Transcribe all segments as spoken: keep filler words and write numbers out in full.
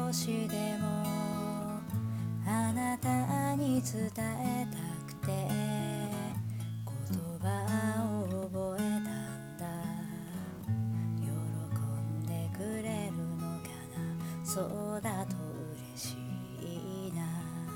少しでもあなたに伝えたくて言葉を覚えたんだ。喜んでくれるのかな、そうだと嬉しいな。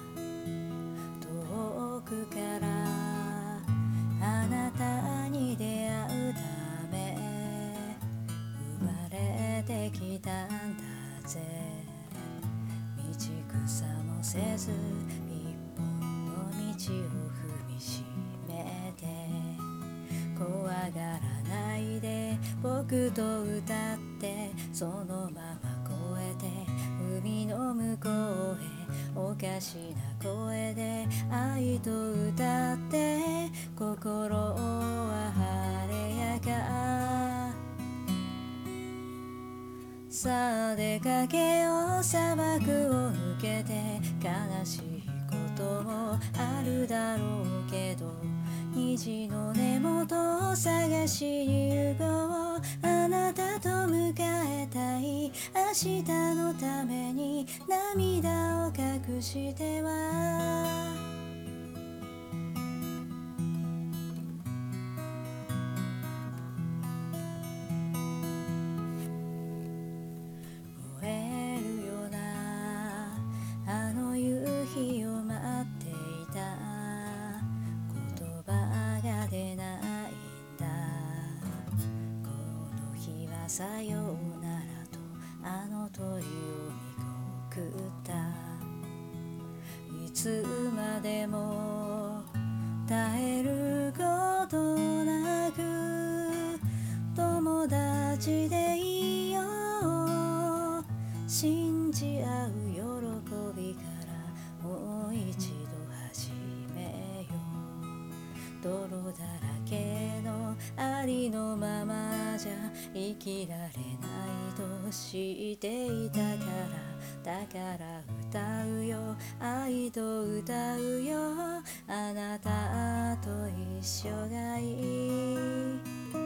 遠くからあなたに出会うため生まれてきたんだぜ。道草もせず一本の道を踏みしめて、怖がらないで僕と歌って、そのまま越えて海の向こうへおかしな声で愛と歌って、心は晴れやか。さあ出かけよう、砂漠を抜けて。悲しいこともあるだろうけど、虹の根元を探しに行こう。あなたと迎えたい明日のために涙を隠しては燃えるようなあの夕日を待っていた。言葉が出ないんだ。この日はさようならとあの鳥を見送った。いつまでも耐えることなく友達でいよう。信じ合う喜びからもう一度始めよう。泥だらけのありのままじゃ生きられないと知っていたから、だから歌うよ、愛と歌うよ。あなたと一緒がいい。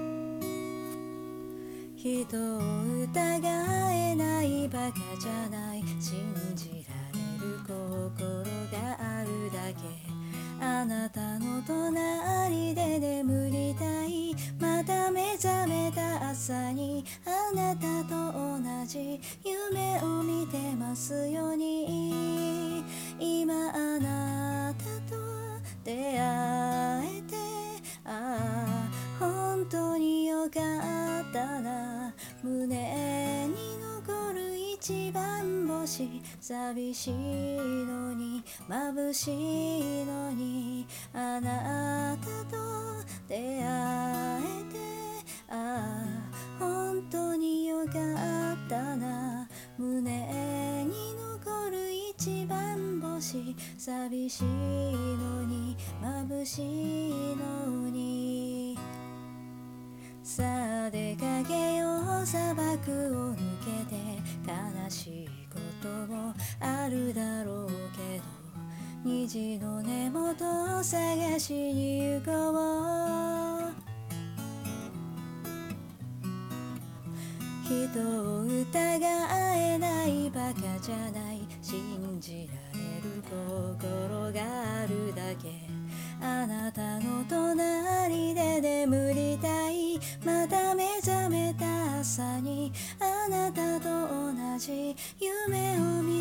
人を疑えないバカじゃない、信じられる心があるだけ。あなたの隣で眠りたい。また目覚めた朝にあなたと同じ夢を見てますように。今あなたと出会えて、ああ本当によかったな。胸に残る一番星、寂しいのに眩しいのにあなたと出会えて、ああ本当によかったな。胸に残る一番星、寂しいのに眩しいのに。さあ出かけよう、砂漠を抜けて。悲しいこともあるだろうけど、虹の根元を探しに行こう。人を疑えないバカじゃない、信じられる心があるだけ。あなたの隣で眠りたい。また目覚めた朝にあなたと同じ夢を見